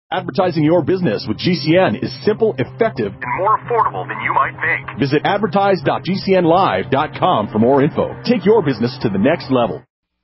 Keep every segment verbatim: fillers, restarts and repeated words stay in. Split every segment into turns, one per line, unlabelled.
Advertising your business with G C N is simple, effective, and more affordable than you might think. Visit advertise dot g c n live dot com for more info. Take your business to the next level.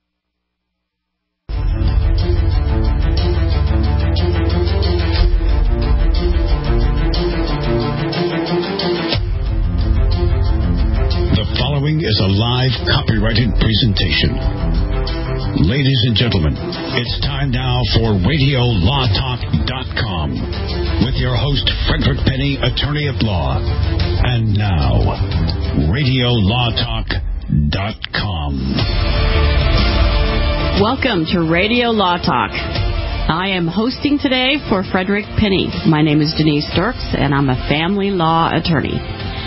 The following is a live copyrighted presentation. Ladies and gentlemen, it's time now for radio law talk dot com with your host, Frederick Penny, attorney at law. And now, radio law talk dot com.
Welcome to Radio Law Talk. I am hosting today for Frederick Penny. My name is Denise Dirks, and I'm a family law attorney.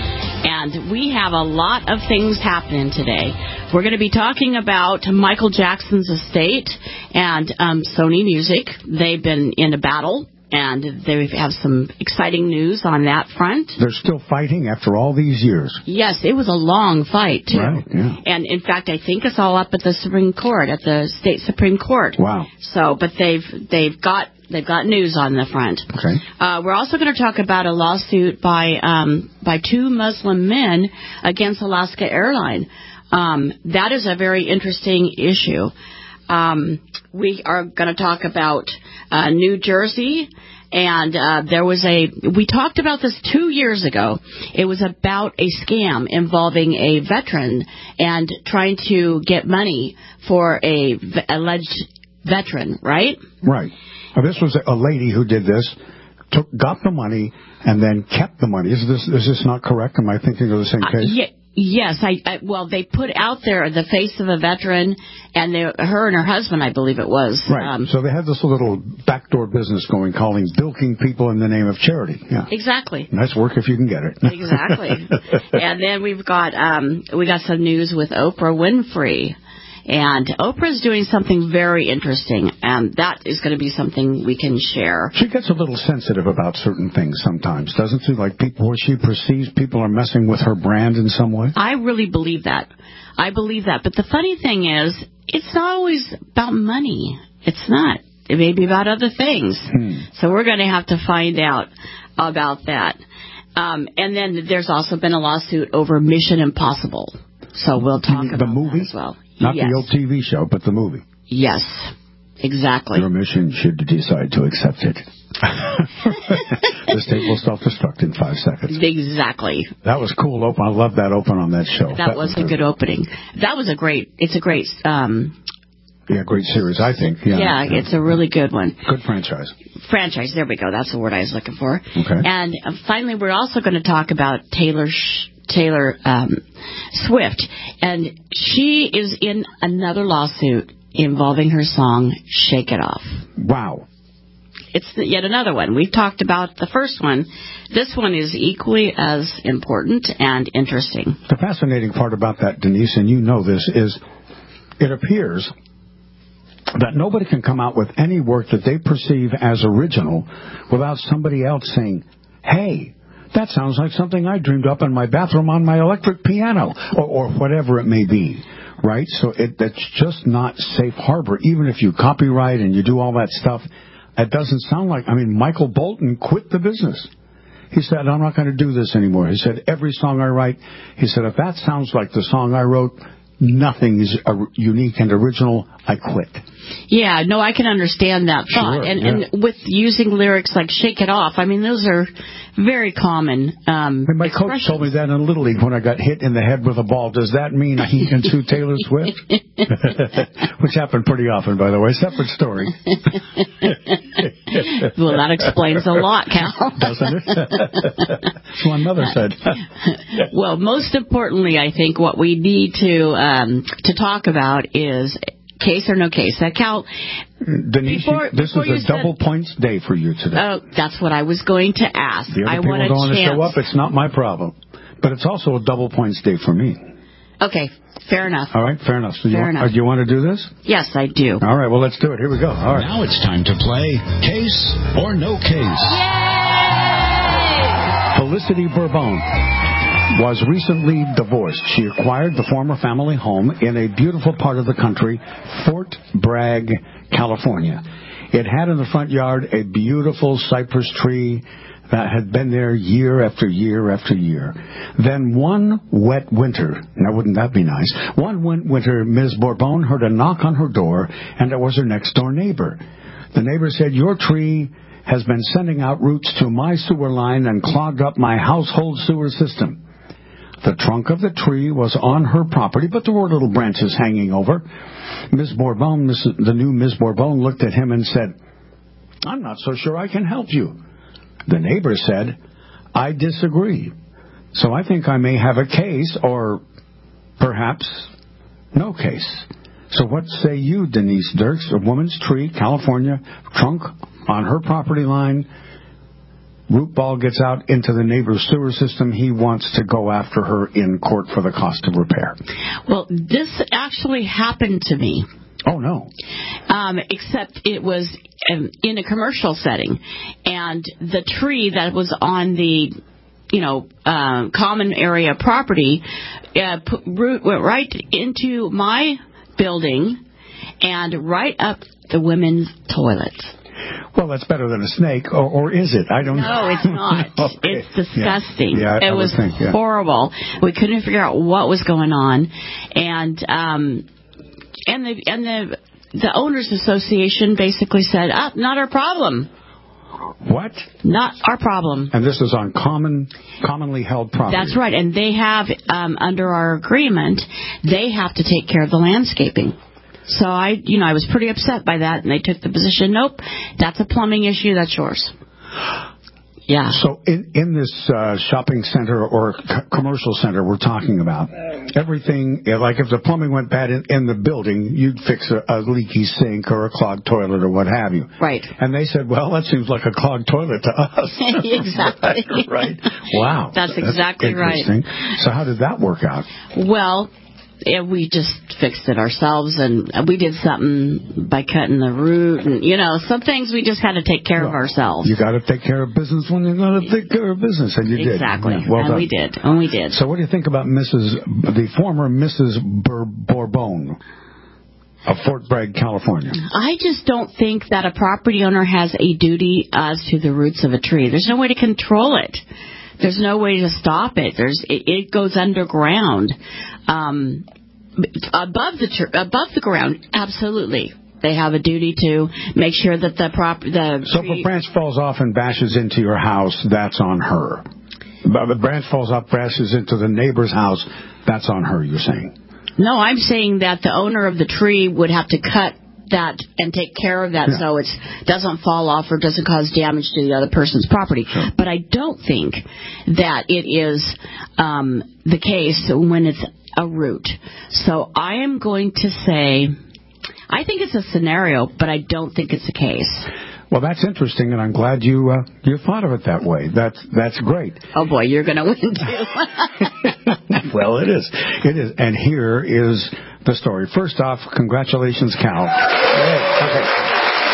And we have a lot of things happening today. We're going to be talking about Michael Jackson's estate and um, Sony Music. They've been in a battle, and they have some exciting news on that front.
They're still fighting after all these years.
Yes, it was a long fight, too.
Right, yeah.
And, in fact, I think it's all up at the Supreme Court, at the state Supreme Court.
Wow.
So, but they've they've got... They've got news on the front.
Okay.
Uh, we're also going to talk about a lawsuit by um, by two Muslim men against Alaska Airlines. Um, that is a very interesting issue. Um, we are going to talk about uh, New Jersey. And uh, there was a, we talked about this two years ago. It was about a scam involving a veteran and trying to get money for a v- alleged veteran, right?
Right. Now, this was a lady who did this, took, got the money, and then kept the money. Is this is this not correct? Am I thinking of the same case?
Uh, yeah, yes. I, I well, they put out there the face of a veteran, and they, her and her husband, I believe it was.
Right. Um, so they had this little backdoor business going, calling, bilking people in the name of charity. Yeah.
Exactly.
Nice work if you can get it.
Exactly. And then we've got um, we got some news with Oprah Winfrey. And Oprah's doing something very interesting, and that is going to be something we can share.
She gets a little sensitive about certain things sometimes, doesn't she? Like people, where she perceives people are messing with her brand in some way.
I really believe that. I believe that. But the funny thing is, it's not always about money. It's not. It may be about other things. Hmm. So we're going to have to find out about that. Um, and then there's also been a lawsuit over Mission Impossible. So we'll talk about
the movie
that as well.
Not
yes.
the old T V show, but the movie.
Yes, exactly.
Your mission should decide to accept it. This tape will self-destruct in five seconds.
Exactly.
That was cool. Open. I love that open on that show.
That,
that
was,
was
a good opening. That was a great, it's a great... Um,
yeah, great series, I think. Yeah,
yeah, yeah, it's a really good one.
Good franchise.
Franchise, there we go. That's the word I was looking for.
Okay.
And uh, finally, we're also going to talk about Taylor Sh- Taylor um, Swift. And she is in another lawsuit involving her song, Shake It Off.
Wow.
It's the, yet another one. We've talked about the first one. This one is equally as important and interesting.
The fascinating part about that, Denise, and you know this, is it appears that nobody can come out with any work that they perceive as original without somebody else saying, hey, that sounds like something I dreamed up in my bathroom on my electric piano, or, or whatever it may be, right? So it, that's just not safe harbor. Even if you copyright and you do all that stuff, it doesn't sound like, I mean, Michael Bolton quit the business. He said, I'm not going to do this anymore. He said, every song I write, he said, if that sounds like the song I wrote, nothing is uh, unique and original, I quit.
Yeah, no, I can understand that thought.
Sure,
and,
yeah.
and with using lyrics like Shake It Off, I mean, those are very common um,
My coach told me that in Little League when I got hit in the head with a ball. Does that mean he can sue Taylor Swift? Which happened pretty often, by the way. Separate story.
Well, that explains a lot, Cal.
Doesn't it? That's what my mother said.
Well, most importantly, I think what we need to um, to talk about is case or no case. Uh, Cal,
Denise,
before,
this
before
is a double
said,
points day for you today.
Oh, that's what I was going to ask.
The other
I
people
want a
don't want to
chance.
show up. It's not my problem. But it's also a double points day for me.
Okay, fair enough.
All right, fair enough. So
fair
you,
enough.
Uh, do you want to do this?
Yes, I do.
All right, well, let's do it. Here we go. All right.
Now it's time to play Case or No Case.
Yay!
Felicity Bourbon was recently divorced. She acquired the former family home in a beautiful part of the country, Fort Bragg, California. It had in the front yard a beautiful cypress tree that had been there year after year after year. Then one wet winter, now wouldn't that be nice, one winter Miz Bourbon heard a knock on her door, and it was her next-door neighbor. The neighbor said, "Your tree has been sending out roots to my sewer line and clogged up my household sewer system." The trunk of the tree was on her property, but there were little branches hanging over. Miz Bourbon, the new Miz Bourbon, looked at him and said, "I'm not so sure I can help you." The neighbor said, "I disagree. So I think I may have a case, or perhaps no case." So what say you, Denise Dirks? A woman's tree, California, trunk on her property line, root ball gets out into the neighbor's sewer system. He wants to go after her in court for the cost of repair.
Well, this actually happened to me.
Oh, no.
Um, except it was um, in a commercial setting. And the tree that was on the, you know, uh, common area property uh, put, root went right into my building and right up the women's toilets.
Well, that's better than a snake, or, or is it? I don't
no,
know.
No, it's not. Okay. It's disgusting.
Yeah, yeah,
it
I
was
think, yeah.
horrible. We couldn't figure out what was going on. And um, and the and the the owners association basically said, "Ah, not our problem."
What?
Not our problem.
And this is on common, commonly held property.
That's right. And they have, um, under our agreement, they have to take care of the landscaping. So I, you know, I was pretty upset by that, and they took the position, nope, that's a plumbing issue, that's yours. Yeah.
So in, in this uh, shopping center or c- commercial center we're talking about, everything, like if the plumbing went bad in, in the building, you'd fix a, a leaky sink or a clogged toilet or what have you.
Right.
And they said, well, that seems like a clogged toilet to us.
Exactly.
right, right. Wow.
That's exactly
That's
right.
So how did that work out?
Well, yeah, we just fixed it ourselves, and we did something by cutting the root, and you know, some things we just had to take care well, of ourselves.
You got to take care of business when you got to take care of business, and you
exactly.
did. Exactly, well
and
done.
we did, and we did.
So, what do you think about Missus the former Missus Bur- Bourbon of Fort Bragg, California?
I just don't think that a property owner has a duty as to the roots of a tree. There's no way to control it. There's no way to stop it. There's it, it goes underground. Um, above the tr- above the ground, absolutely, they have a duty to make sure that the prop the.
So
tree-
if a branch falls off and bashes into your house, that's on her. But the branch falls off, bashes into the neighbor's house, that's on her. You're saying?
No, I'm saying that the owner of the tree would have to cut that and take care of that, yeah. so it doesn't fall off or doesn't cause damage to the other person's property.
Sure.
But I don't think that it is um, the case when it's a root. So I am going to say, I think it's a scenario, but I don't think it's a case.
Well, that's interesting, and I'm glad you uh, you thought of it that way. That's that's great.
Oh boy, you're going to win too.
Well, it is, it is, and here is the story. First off, congratulations, Cal. Okay.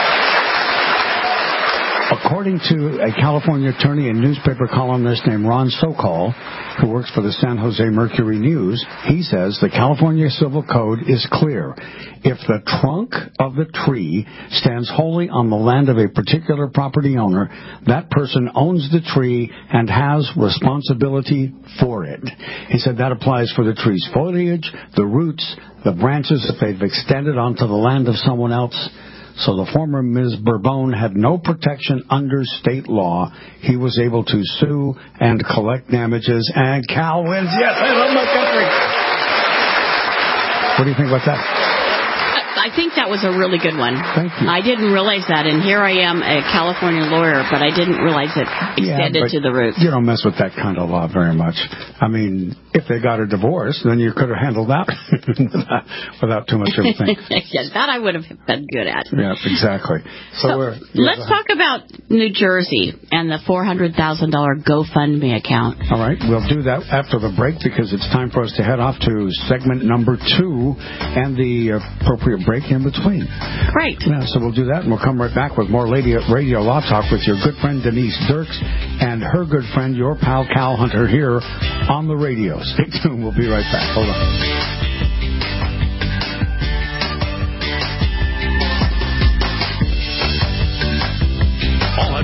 According to a California attorney and newspaper columnist named Ron Sokol, who works for the San Jose Mercury News, he says the California Civil Code is clear. If the trunk of the tree stands wholly on the land of a particular property owner, that person owns the tree and has responsibility for it. He said that applies for the tree's foliage, the roots, the branches if they've extended onto the land of someone else. So the former Miz Bourbon had no protection under state law. He was able to sue and collect damages, and Cal wins. Yes, I love my country. What do you think about that?
I think that was a really good one.
Thank you.
I didn't realize that, and here I am, a California lawyer, but I didn't realize it extended
yeah,
to the roots.
You don't mess with that kind of law very much. I mean, if they got a divorce, then you could have handled that without, without too much of a thing.
Yeah, that I would have been good at.
Yeah, exactly. So,
so
we're, yeah,
let's talk about New Jersey and the four hundred thousand dollars GoFundMe account.
All right, we'll do that after the break because it's time for us to head off to segment number two and the appropriate break in between.
Great.
Yeah, so we'll do that, and we'll come right back with more Radio, Radio Law Talk with your good friend Denise Dirks and her good friend, your pal Cal Hunter, here on the radio. Stay tuned. We'll be right back. Hold on.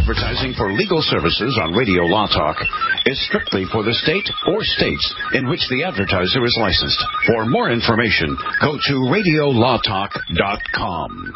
advertising for legal services on Radio Law Talk is strictly for the state or states in which the advertiser is licensed. For more information, go to radio law talk dot com.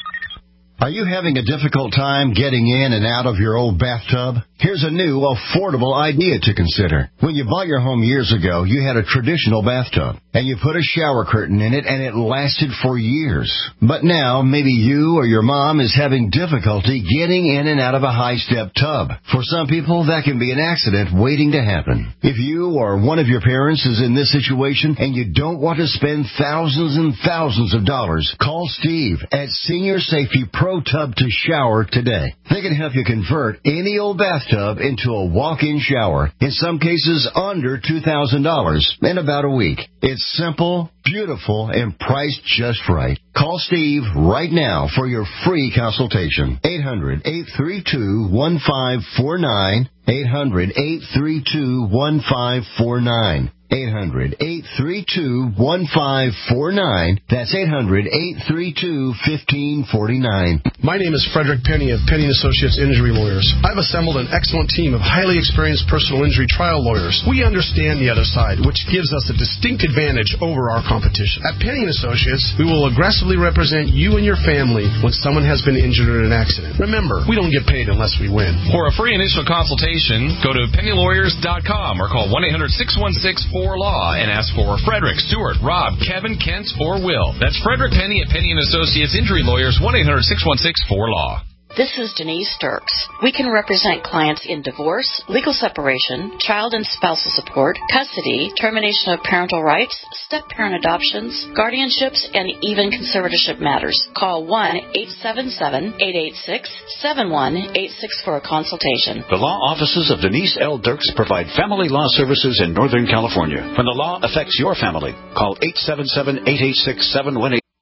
Are you having a difficult time getting in and out of your old bathtub? Here's a new, affordable idea to consider. When you bought your home years ago, you had a traditional bathtub, and you put a shower curtain in it, and it lasted for years. But now, maybe you or your mom is having difficulty getting in and out of a high-step tub. For some people, that can be an accident waiting to happen. If you or one of your parents is in this situation, and you don't want to spend thousands and thousands of dollars, call Steve at Senior Safety Pro Tub to Shower today. They can help you convert any old bathtub into a walk-in shower, in some cases under two thousand dollars, in about a week. It's simple, beautiful, and priced just right. Call Steve right now for your free consultation. eight hundred, eight three two, one five four nine. eight hundred, eight three two, one five four nine. eight hundred, eight three two, one five four nine. That's eight hundred, eight three two, one five four nine.
My name is Frederick Penny of Penny and Associates Injury Lawyers. I've assembled an excellent team of highly experienced personal injury trial lawyers. We understand the other side, which gives us a distinct advantage over our competition. At Penny and Associates, we will aggressively represent you and your family when someone has been injured in an accident. Remember, we don't get paid unless we win.
For a free initial consultation, go to penny lawyers dot com or call one eight hundred, six one six, four law and ask for Frederick, Stewart, Rob, Kevin, Kent, or Will. That's Frederick Penny at Penny and Associates Injury Lawyers, one eight hundred, six one six, four law.
This is Denise Dirks. We can represent clients in divorce, legal separation, child and spousal support, custody, termination of parental rights, step-parent adoptions, guardianships, and even conservatorship matters. Call one eight seven seven, eight eight six, seven one eight six for a consultation.
The law offices of Denise L. Dirks provide family law services in Northern California. When the law affects your family, call eight seven seven, eight eight six, seven one eight.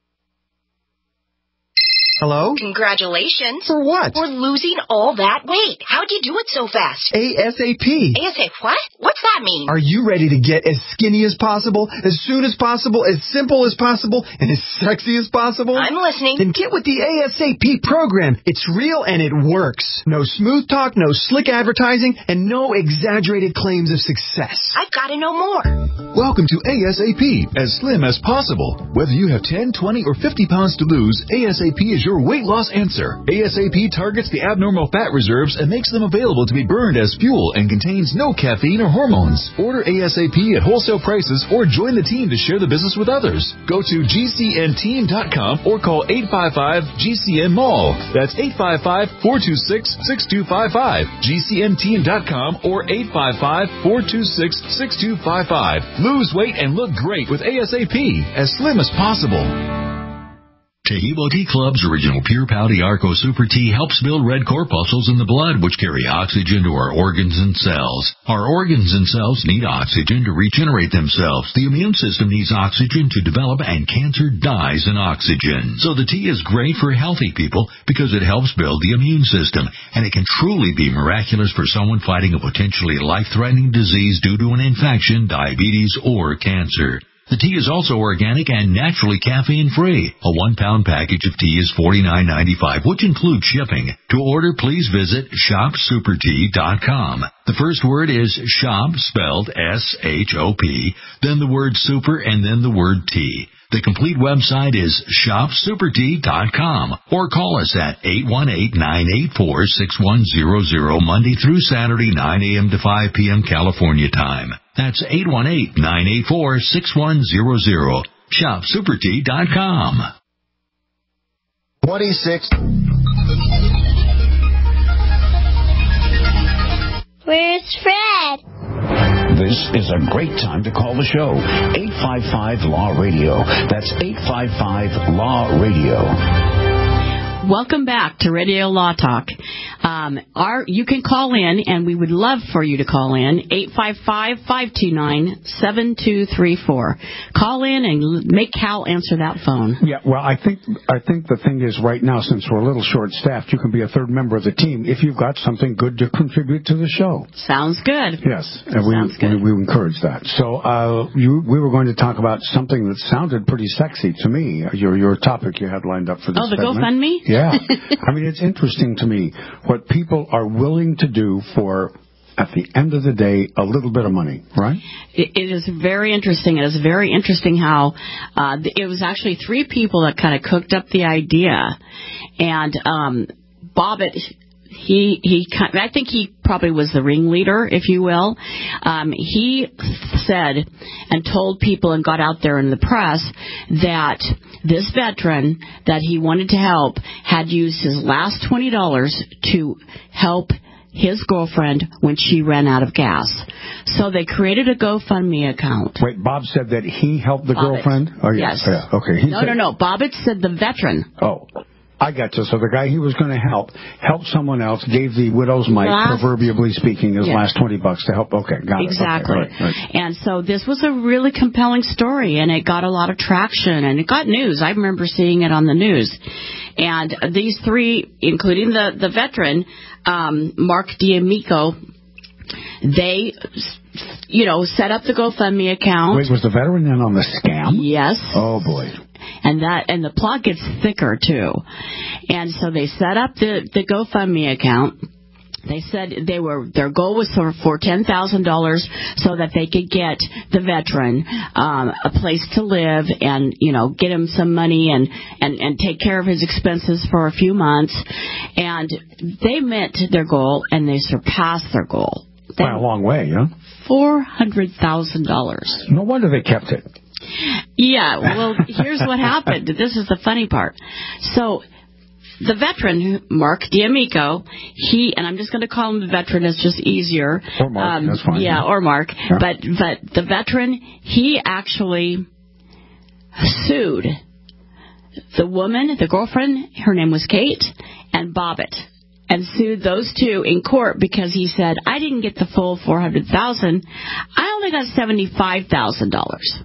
Hello?
Congratulations.
For what?
For losing all that weight. How'd you do it so fast?
ASAP.
ASAP what? What's that mean?
Are you ready to get as skinny as possible, as soon as possible, as simple as possible, and as sexy as possible?
I'm listening.
Then get with the ASAP program. It's real and it works. No smooth talk, no slick advertising, and no exaggerated claims of success.
I've got to know more.
Welcome to ASAP, as slim as possible. Whether you have ten, twenty, or fifty pounds to lose, ASAP is your weight loss answer. ASAP targets the abnormal fat reserves and makes them available to be burned as fuel and contains no caffeine or hormones. Order ASAP at wholesale prices or join the team to share the business with others. Go to G C N team dot com or call eight five five G C N Mall. That's eight five five, four two six, six two five five. G C N team dot com or eight five five, four two six, six two five five. Lose weight and look great with ASAP, as slim as possible.
Tehebo Tea Club's original Pure Pouty Arco Super Tea helps build red corpuscles in the blood, which carry oxygen to our organs and cells. Our organs and cells need oxygen to regenerate themselves. The immune system needs oxygen to develop, and cancer dies in oxygen. So the tea is great for healthy people because it helps build the immune system, and it can truly be miraculous for someone fighting a potentially life-threatening disease due to an infection, diabetes, or cancer. The tea is also organic and naturally caffeine-free. A one-pound package of tea is forty-nine ninety-five, which includes shipping. To order, please visit shop super tea dot com. The first word is shop, spelled S H O P, then the word super, and then the word tea. The complete website is shop super tea dot com, or call us at eight one eight, nine eight four, six one zero zero Monday through Saturday, nine a.m. to five p.m. California time. That's eight one eight, nine eight four, six one zero zero. shop super tea dot com.
twenty-six.
Where's Fred?
This is a great time to call the show. eight five five Law Radio. That's eight five five Law Radio.
Welcome back to Radio Law Talk. Um, our, you can call in, and we would love for you to call in, eight five five, five two nine, seven two three four. Call in and make Cal answer that phone.
Yeah, well, I think I think the thing is right now, since we're a little short-staffed, you can be a third member of the team if you've got something good to contribute to the show.
Sounds good.
Yes, and we,
Sounds good.
we, we encourage that. So uh, you, we were going to talk about something that sounded pretty sexy to me, your your topic you had lined up for this
Oh, the
segment.
GoFundMe?
Yeah. Yeah. I mean, it's interesting to me what people are willing to do for, at the end of the day, a little bit of money, right?
It, it is very interesting. It is very interesting how uh, it was actually three people that kind of cooked up the idea. And um, Bobbitt, he, he, I think he probably was the ringleader, if you will. Um, he said and told people and got out there in the press that this veteran that he wanted to help had used his last twenty dollars to help his girlfriend when she ran out of gas. So they created a GoFundMe account.
Wait, Bob said that he helped the
Bobbitt.
girlfriend? Oh, yeah.
Yes.
Yeah. Okay. He
no,
said,
no, no. Bobbitt said the veteran.
Oh, I got you. So the guy he was going to help helped someone else, gave the widow's mite,
last,
proverbially speaking, his
yeah.
last twenty bucks to help. Okay, got
exactly.
it. Exactly. Right, right.
And so this was a really compelling story, and it got a lot of traction, and it got news. I remember seeing it on the news. And these three, including the, the veteran, um, Mark D'Amico, they, you know, set up the GoFundMe account.
Wait, was the veteran in on the scam?
Yes.
Oh, boy.
And that, and the plot gets thicker, too. And so they set up the, the GoFundMe account. They said they were their goal was for, for ten thousand dollars so that they could get the veteran um, a place to live and, you know, get him some money and, and, and take care of his expenses for a few months. And they met their goal, and they surpassed their goal. They,
By a long way, huh?
four hundred thousand dollars.
No wonder they kept it.
Yeah, well, here's what happened. This is the funny part. So the veteran, Mark D'Amico, he, and I'm just going to call him the veteran, it's just easier.
Or Mark, um, that's fine.
Yeah, or Mark.
Yeah.
But, but the veteran, he actually sued the woman, the girlfriend, her name was Kate, and Bobbitt, and sued those two in court because he said, I didn't get the full four hundred thousand dollars. I only got seventy-five thousand dollars.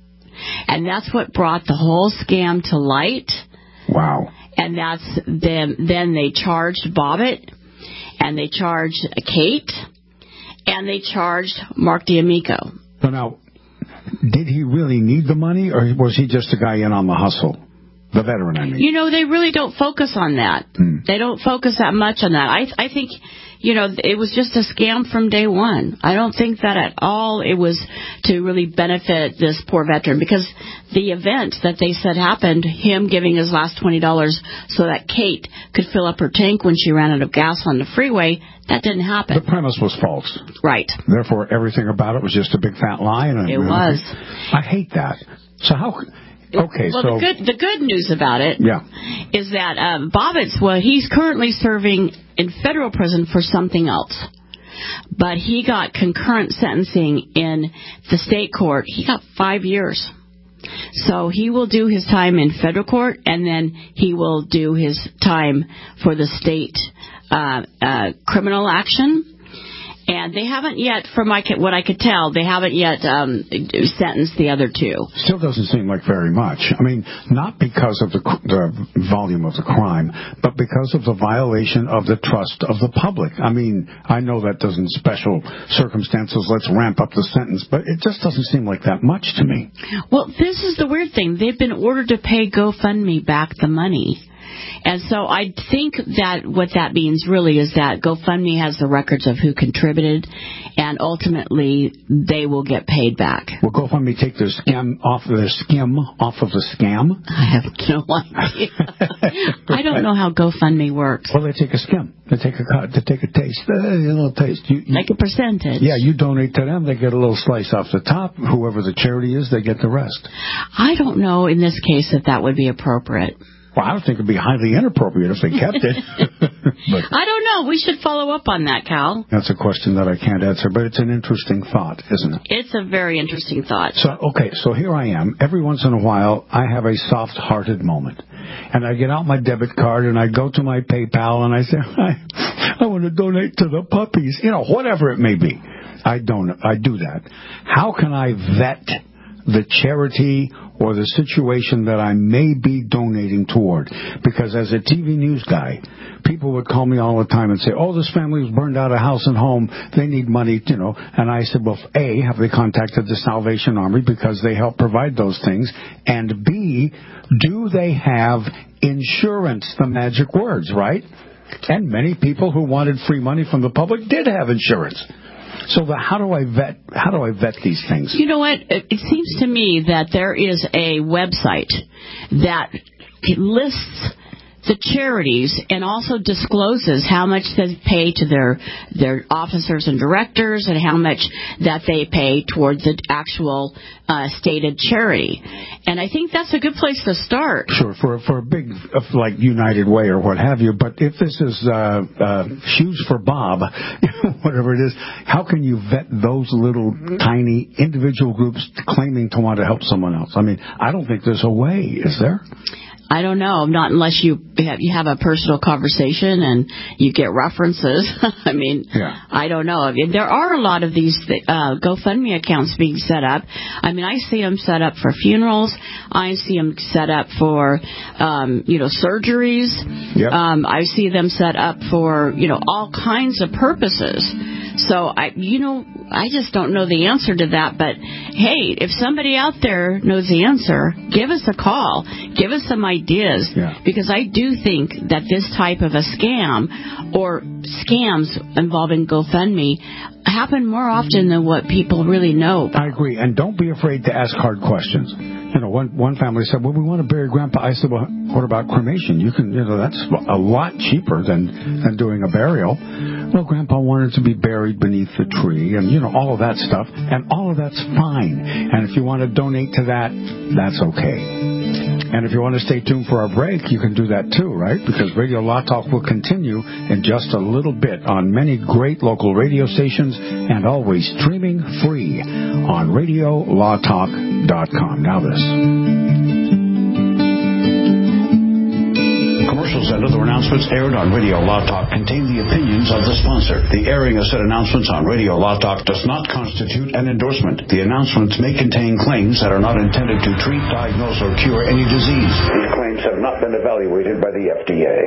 And that's what brought the whole scam to light.
Wow.
And that's them. Then they charged Bobbitt, and they charged Kate, and they charged Mark D'Amico.
So now, did he really need the money, or was he just a guy in on the hustle? The veteran, I mean.
You know, they really don't focus on that. Hmm. They don't focus that much on that. I, I think, you know, it was just a scam from day one. I don't think that at all it was to really benefit this poor veteran, because the event that they said happened, him giving his last twenty dollars so that Kate could fill up her tank when she ran out of gas on the freeway, that didn't happen.
The premise was false.
Right.
Therefore, everything about it was just a big fat lie. And
it was.
I hate that. So how... Okay,
well,
so
the good the good news about it
yeah.
is that um, Bobbitt's, well, he's currently serving in federal prison for something else, but he got concurrent sentencing in the state court. He got five years, so he will do his time in federal court, and then he will do his time for the state uh, uh, criminal action. And they haven't yet, from my, what I could tell, they haven't yet um, sentenced the other two.
Still doesn't seem like very much. I mean, not because of the, the volume of the crime, but because of the violation of the trust of the public. I mean, I know that doesn't special circumstances, let's ramp up the sentence, but it just doesn't seem like that much to me.
Well, this is the weird thing. They've been ordered to pay GoFundMe back the money. And so I think that what that means really is that GoFundMe has the records of who contributed, and ultimately they will get paid back.
Will GoFundMe take their scam off their skim off of the scam?
I have no idea. I don't know how GoFundMe works.
Well, they take a skim. They take a they take a taste, uh, a little taste. You, you,
like a percentage.
Yeah, you donate to them, they get a little slice off the top. Whoever the charity is, they get the rest.
I don't know in this case if that would be appropriate.
Well, I would think it would be highly inappropriate if they kept it.
But I don't know. We should follow up on that, Cal.
That's a question that I can't answer, but it's an interesting thought, isn't it?
It's a very interesting thought.
So, okay, so here I am. Every once in a while, I have a soft-hearted moment. And I get out my debit card, and I go to my PayPal, and I say, I, I want to donate to the puppies. You know, whatever it may be. I don't. I do that. How can I vet the charity or the situation that I may be donating toward? Because as a T V news guy, people would call me all the time and say, oh, this family was burned out of house and home. They need money, you know. And I said, well, A, have they contacted the Salvation Army because they help provide those things? And B, do they have insurance the magic words, right? And many people who wanted free money from the public did have insurance. So the, how do I vet? How do I vet these things?
You know what? It, it seems to me that there is a website that lists the charities and also discloses how much they pay to their their officers and directors and how much that they pay towards the actual uh, stated charity. And I think that's a good place to start.
Sure, for for a big uh, like United Way or what have you. But if this is uh, uh, Shoes for Bob, whatever it is, how can you vet those little tiny individual groups claiming to want to help someone else? I mean, I don't think there's a way, is there?
I don't know, not unless you have, you have a personal conversation and you get references. I mean, yeah. I don't know. I mean, there are a lot of these uh, GoFundMe accounts being set up. I mean, I see them set up for funerals. I see them set up for, um, you know, surgeries. Yep. Um, I see them set up for, you know, all kinds of purposes. So, I, you know, I just don't know the answer to that. But, hey, if somebody out there knows the answer, give us a call. Give us some ideas. Yeah. Because I do think that this type of a scam or scams involving GoFundMe happen more often than what people really know about.
I agree. And don't be afraid to ask hard questions. You know, one one family said, well, we want to bury Grandpa. I said, well, what about cremation? You can, you know, that's a lot cheaper than, than doing a burial. Well, Grandpa wanted to be buried beneath the tree and, you know, all of that stuff. And all of that's fine. And if you want to donate to that, that's okay. And if you want to stay tuned for our break, you can do that too, right? Because Radio Law Talk will continue in just a little bit on many great local radio stations and always streaming free on radio law talk dot com. Now this.
Commercials and other announcements aired on Radio Law Talk contain the opinions of the sponsor. The airing of said announcements on Radio Law Talk does not constitute an endorsement. The announcements may contain claims that are not intended to treat, diagnose, or cure any disease. These claims have not been evaluated by the F D A.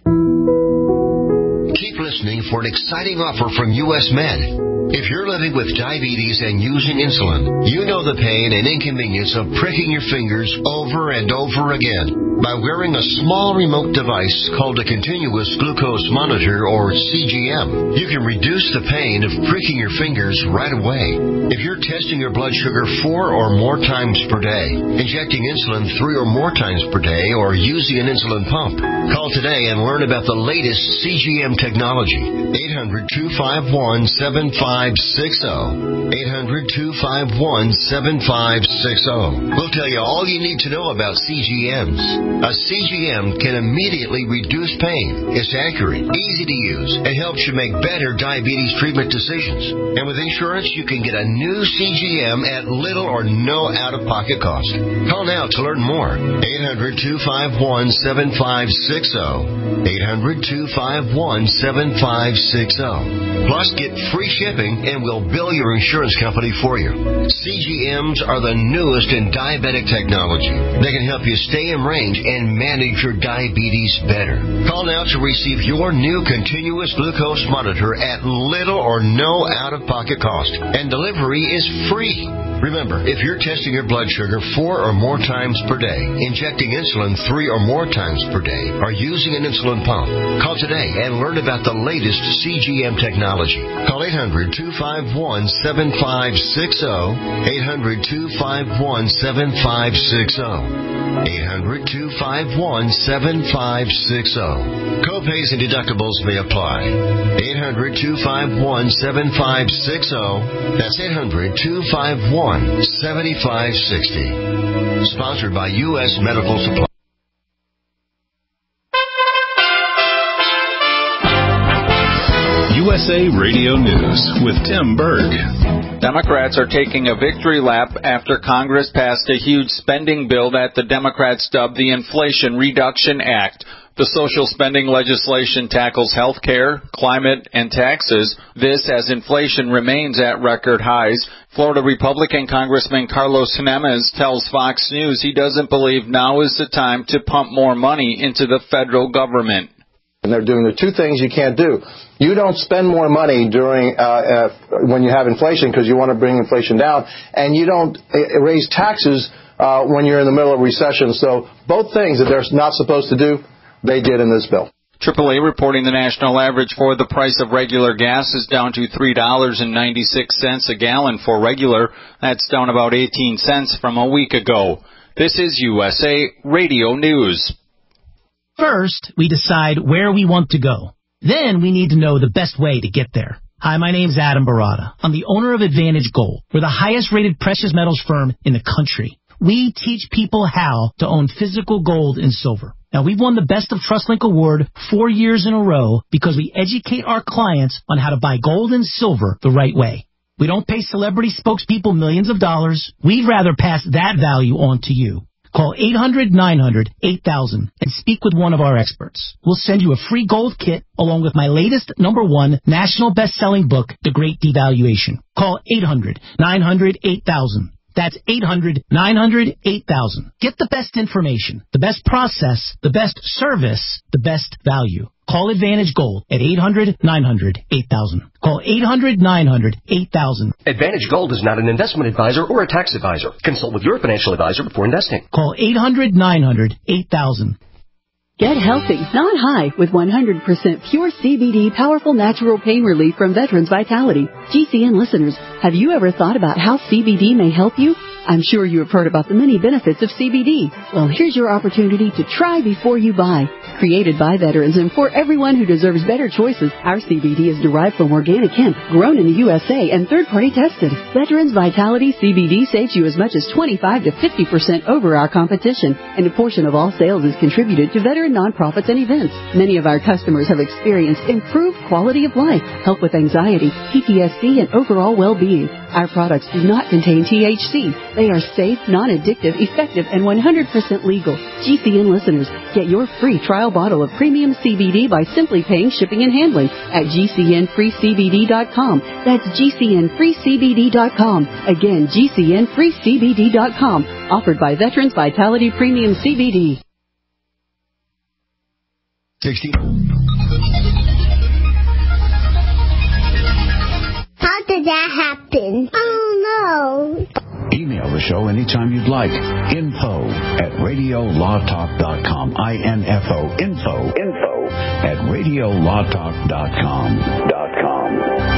Keep listening for an exciting offer from U S Med. If you're living with diabetes and using insulin, you know the pain and inconvenience of pricking your fingers over and over again. By wearing a small remote device called a continuous glucose monitor, or C G M, you can reduce the pain of pricking your fingers right away. If you're testing your blood sugar four or more times per day, injecting insulin three or more times per day, or using an insulin pump, call today and learn about the latest C G M technology. eight hundred, two five one, seven five six zero. eight hundred, two five one, seven five six zero. We'll tell you all you need to know about C G Ms. A C G M can immediately reduce pain. It's accurate, easy to use, and helps you make better diabetes treatment decisions. And with insurance, you can get a new C G M at little or no out-of-pocket cost. Call now to learn more. eight hundred, two five one, seven five six zero. eight hundred, two five one, seven five six zero. Plus, get free shipping, and we'll bill your insurance company for you. C G Ms are the newest in diabetic technology. They can help you stay in range and manage your diabetes better. Call now to receive your new continuous glucose monitor at little or no out-of-pocket cost. And delivery is free. Remember, if you're testing your blood sugar four or more times per day, injecting insulin three or more times per day, or using an insulin pump, call today and learn about the latest C G M technology. Call eight hundred, two five one, seven five six zero, eight hundred, two five one, seven five six zero, eight hundred, two five one, seven five six zero. Copays and deductibles may apply. eight hundred, two five one, seven five six zero. That's eight hundred, two five one, seven five six zero. Sponsored by U S Medical Supply.
U S A Radio News with Tim Berg.
Democrats are taking a victory lap after Congress passed a huge spending bill that the Democrats dubbed the Inflation Reduction Act. The social spending legislation tackles health care, climate, and taxes. This as inflation remains at record highs. Florida Republican Congressman Carlos Jimenez tells Fox News he doesn't believe now is the time to pump more money into the federal government.
And they're doing the two things you can't do. You don't spend more money during uh, uh, when you have inflation because you want to bring inflation down, and you don't uh, raise taxes uh, when you're in the middle of recession. So both things that they're not supposed to do, they did in this bill.
triple A reporting the national average for the price of regular gas is down to three dollars and ninety-six cents a gallon for regular. That's down about eighteen cents from a week ago. This is U S A Radio News.
First, we decide where we want to go. Then we need to know the best way to get there. Hi, my name's Adam Barada. I'm the owner of Advantage Gold. We're the highest-rated precious metals firm in the country. We teach people how to own physical gold and silver. Now, we've won the Best of TrustLink Award four years in a row because we educate our clients on how to buy gold and silver the right way. We don't pay celebrity spokespeople millions of dollars. We'd rather pass that value on to you. Call eight hundred nine hundred eight thousand and speak with one of our experts. We'll send you a free gold kit along with my latest number one national best-selling book, The Great Devaluation. Call eight hundred nine hundred eight thousand. That's eight hundred nine hundred eight thousand. Get the best information, the best process, the best service, the best value. Call Advantage Gold at eight hundred nine hundred eight thousand. Call eight hundred nine hundred eight thousand.
Advantage Gold is not an investment advisor or a tax advisor. Consult with your financial advisor before investing.
Call eight hundred nine hundred eight thousand.
Get healthy, not high, with one hundred percent pure C B D powerful natural pain relief from Veterans Vitality. G C N listeners, have you ever thought about how C B D may help you? I'm sure you have heard about the many benefits of C B D. Well, here's your opportunity to try before you buy. Created by veterans and for everyone who deserves better choices, our C B D is derived from organic hemp, grown in the U S A and third-party tested. Veterans Vitality C B D saves you as much as twenty-five to fifty percent over our competition, and a portion of all sales is contributed to veteran nonprofits and events. Many of our customers have experienced improved quality of life, help with anxiety, P T S D, and overall well-being. Our products do not contain T H C. They are safe, non-addictive, effective, and one hundred percent legal. G C N listeners, get your free trial bottle of premium C B D by simply paying shipping and handling at G C N free C B D dot com. That's G C N free C B D dot com. Again, G C N free C B D dot com. Offered by Veterans Vitality Premium C B D.
sixty.
How did that happen? Oh, no.
Email the show anytime you'd like. Info at radio law talk dot com. I N F O. Info. Info at radio law talk dot com. Dot com.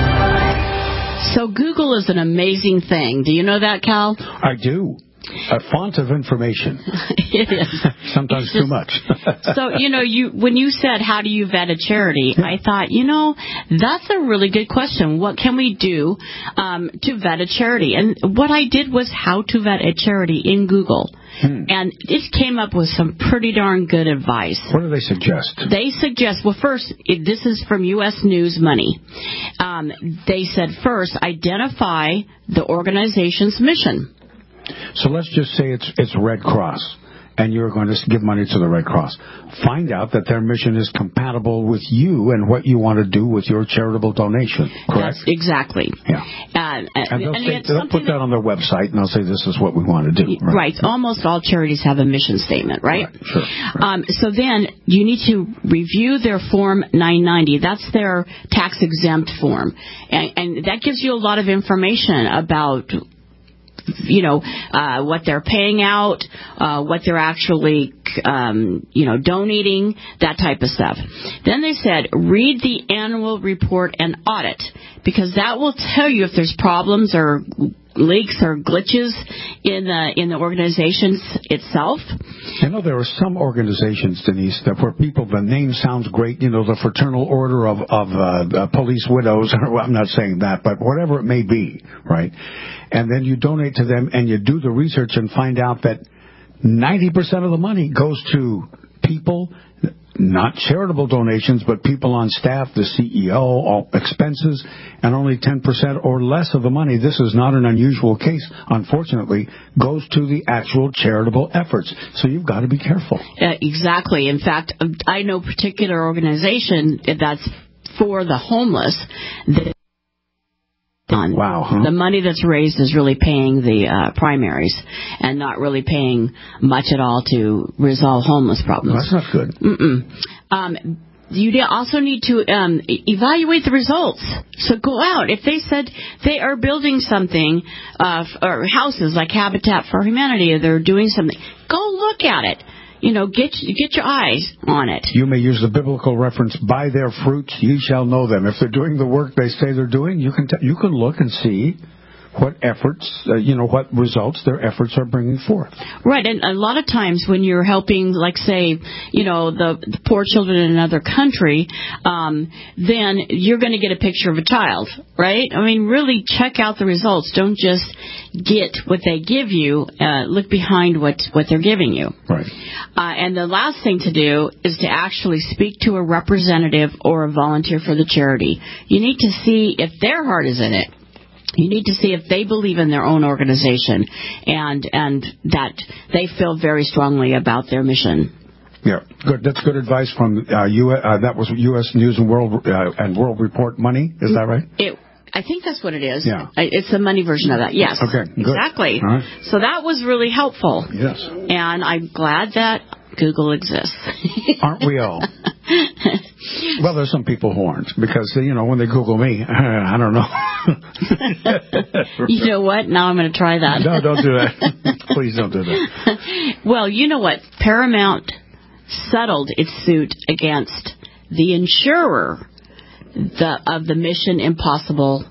So Google is an amazing thing. Do you know that, Cal?
I do. A font of information.
It is.
Sometimes
just,
too much.
So, you know, you when you said, how do you vet a charity, I thought, you know, that's a really good question. What can we do um, to vet a charity? And what I did was how to vet a charity in Google. Hmm. And it came up with some pretty darn good advice.
What do they suggest?
They suggest, well, first, it, this is from U S News Money. Um, they said, first, identify the organization's mission.
So let's just say it's it's Red Cross, and you're going to give money to the Red Cross. Find out that their mission is compatible with you and what you want to do with your charitable donation, correct?
That's exactly.
Yeah.
Uh,
and they'll, and say, they'll put that on their website, and they'll say this is what we want to do.
Right. right. Almost all charities have a mission statement, right?
Right, sure. Right.
Um, so then you need to review their Form nine ninety. That's their tax-exempt form. And, and that gives you a lot of information about, you know, uh, what they're paying out, uh, what they're actually, um, you know, donating, that type of stuff. Then they said, read the annual report and audit, because that will tell you if there's problems or leaks or glitches in the in the organization itself.
You know, there are some organizations, Denise, that where people, the name sounds great, you know, the Fraternal Order of, of uh, uh, Police Widows, or I'm not saying that, but whatever it may be, right? And then you donate to them and you do the research and find out that ninety percent of the money goes to people, not charitable donations, but people on staff, the C E O, all expenses, and only ten percent or less of the money, this is not an unusual case, unfortunately, goes to the actual charitable efforts. So you've got to be careful.
Uh, exactly. In fact, I know a particular organization that's for the homeless that on.
Wow. Huh?
The money that's raised is really paying the uh, primaries and not really paying much at all to resolve homeless problems.
Well, that's not good.
Mm-mm. Um, you also need to um, evaluate the results. So go out. If they said they are building something, uh, or houses like Habitat for Humanity, or they're doing something, go look at it. You know, get get your eyes on it.
You may use the biblical reference, by their fruits ye shall know them. If they're doing the work they say they're doing, you can t- you can look and see what efforts, uh, you know, what results their efforts are bringing forth.
Right, and a lot of times when you're helping, like, say, you know, the, the poor children in another country, um, then you're going to get a picture of a child, right? I mean, really check out the results. Don't just get what they give you. Uh, look behind what, what they're giving you.
Right.
Uh, and the last thing to do is to actually speak to a representative or a volunteer for the charity. You need to see if their heart is in it. You need to see if they believe in their own organization and and that they feel very strongly about their mission.
Yeah, good. That's good advice from uh, U S Uh, that was U S News and World uh, and World Report Money. Is that right?
It, I think that's what it is.
Yeah,
it's the money version of that. Yes.
Okay. Good.
Exactly.
All right.
So that was really helpful.
Yes.
And I'm glad that Google exists.
Aren't we all? Well, there's some people who aren't, because, you know, when they Google me, I don't know.
You know what? Now I'm going to try that.
No, don't do that. Please don't do that.
Well, you know what? Paramount settled its suit against the insurer the, of the Mission Impossible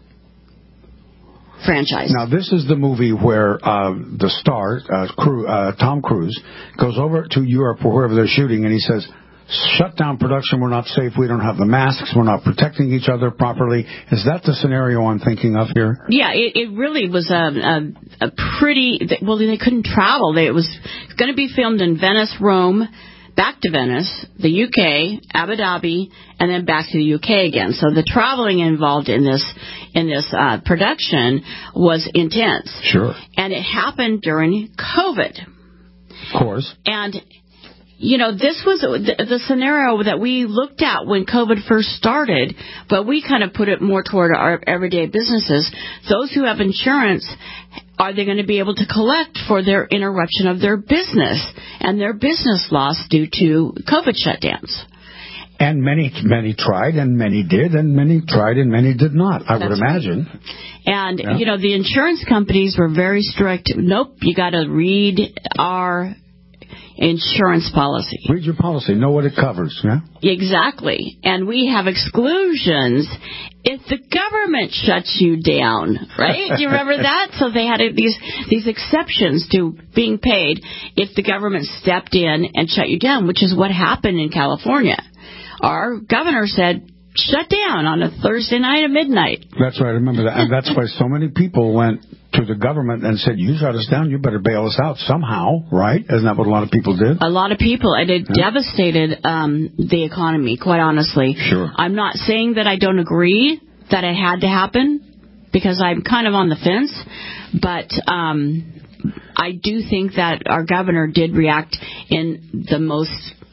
franchise.
Now, this is the movie where uh, the star, uh, Cru- uh, Tom Cruise, goes over to Europe or wherever they're shooting, and he says, shut down production, we're not safe, we don't have the masks, we're not protecting each other properly. Is that the scenario I'm thinking of here?
Yeah, it, it really was a, a, a pretty, well, they couldn't travel. They, it was going to be filmed in Venice, Rome, back to Venice, the U K, Abu Dhabi, and then back to the U K again. So the traveling involved in this in this uh, production was intense.
Sure.
And it happened during COVID.
Of course.
And you know, this was the, the scenario that we looked at when COVID first started, but we kind of put it more toward our everyday businesses. Those who have insurance, are they going to be able to collect for their interruption of their business and their business loss due to COVID shutdowns?
And many, many tried, and many did, and many tried, and many did not, I
That's
would imagine.
Right. And,
yeah.
you know, the insurance companies were very strict. Nope, you got to read our insurance policy.
Read your policy. Know what it covers, yeah?
Exactly. And we have exclusions if the government shuts you down, right? Do you remember that? So they had these these exceptions to being paid if the government stepped in and shut you down, which is what happened in California. Our governor said, shut down on a Thursday night at midnight.
That's right. I remember that. And that's why so many people went to the government and said, you shut us down, you better bail us out somehow, right? Isn't that what a lot of people did?
A lot of people. And it yeah. devastated um, the economy, quite honestly.
Sure.
I'm not saying that I don't agree that it had to happen, because I'm kind of on the fence. But um, I do think that our governor did react in the most...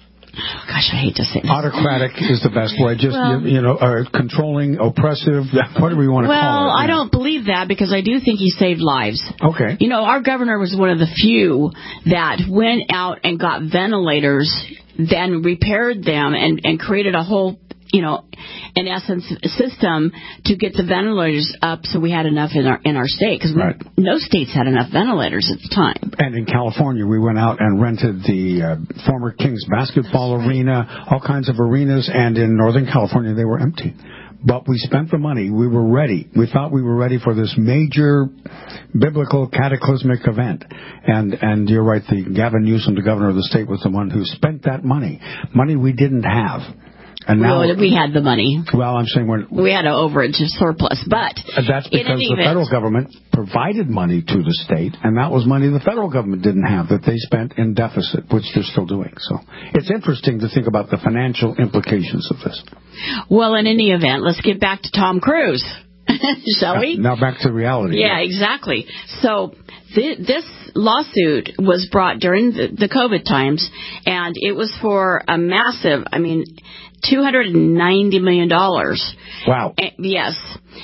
Gosh, I hate to say this.
Autocratic is the best way. Just,
well,
you, you know, uh, controlling, oppressive, whatever you want to
well,
call it.
Well, I don't believe that, because I do think he saved lives.
Okay.
You know, our governor was one of the few that went out and got ventilators, then repaired them, and, and created a whole, you know, in essence, system to get the ventilators up so we had enough in our in our state, because right. no states had enough ventilators at the time.
And in California, we went out and rented the uh, former Kings basketball That's arena, right. all kinds of arenas, and in Northern California, they were empty. But we spent the money. We were ready. We thought we were ready for this major biblical cataclysmic event. And and you're right, the Gavin Newsom, the governor of the state, was the one who spent that money, money we didn't have. And now,
well, we had the money.
Well, I'm saying we're,
we had an overage surplus, but
that's because the event, federal government provided money to the state, and that was money the federal government didn't have that they spent in deficit, which they're still doing. So it's interesting to think about the financial implications of this.
Well, in any event, let's get back to Tom Cruise, shall we?
Now back to reality.
Yeah, exactly. So th- this lawsuit was brought during the, the COVID times, and it was for a massive, I mean, two hundred ninety million dollars.
Wow.
And, yes.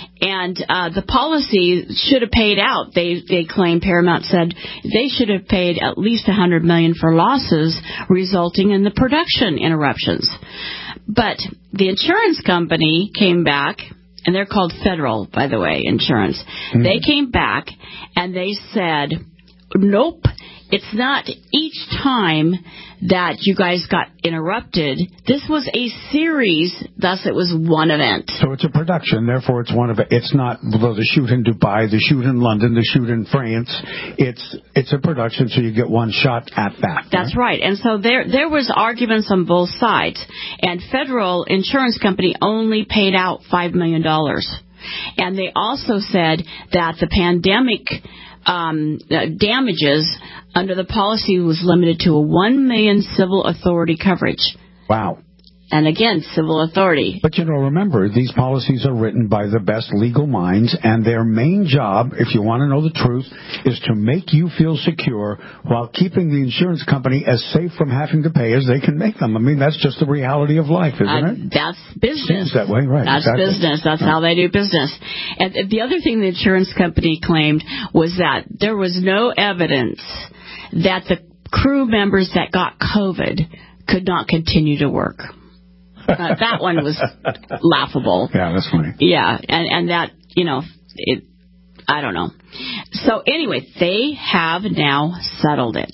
And uh, the policy should have paid out. They they claim, Paramount said, they should have paid at least one hundred million dollars for losses resulting in the production interruptions. But the insurance company came back, and they're called Federal, by the way, Insurance. Mm-hmm. They came back, and they said, nope, it's not each time that you guys got interrupted. This was a series, thus it was one event.
So it's a production, therefore it's one event. It's not the shoot in Dubai, the shoot in London, the shoot in France. It's it's a production, so you get one shot at that.
That's right. right. And so there there was arguments on both sides. And Federal Insurance Company only paid out five million dollars. And they also said that the pandemic Um, damages under the policy was limited to a one million dollars civil authority coverage.
Wow.
And again, civil authority.
But, you know, remember, these policies are written by the best legal minds, and their main job, if you want to know the truth, is to make you feel secure while keeping the insurance company as safe from having to pay as they can make them. I mean, that's just the reality of life, isn't
uh,
it?
That's business.
Seems that way, right.
That's
exactly.
business. That's right. How they do business. And the other thing the insurance company claimed was that there was no evidence that the crew members that got COVID could not continue to work. Uh, that one was laughable.
Yeah, that's funny.
Yeah, and, and that, you know, it, I don't know. So anyway, they have now settled it.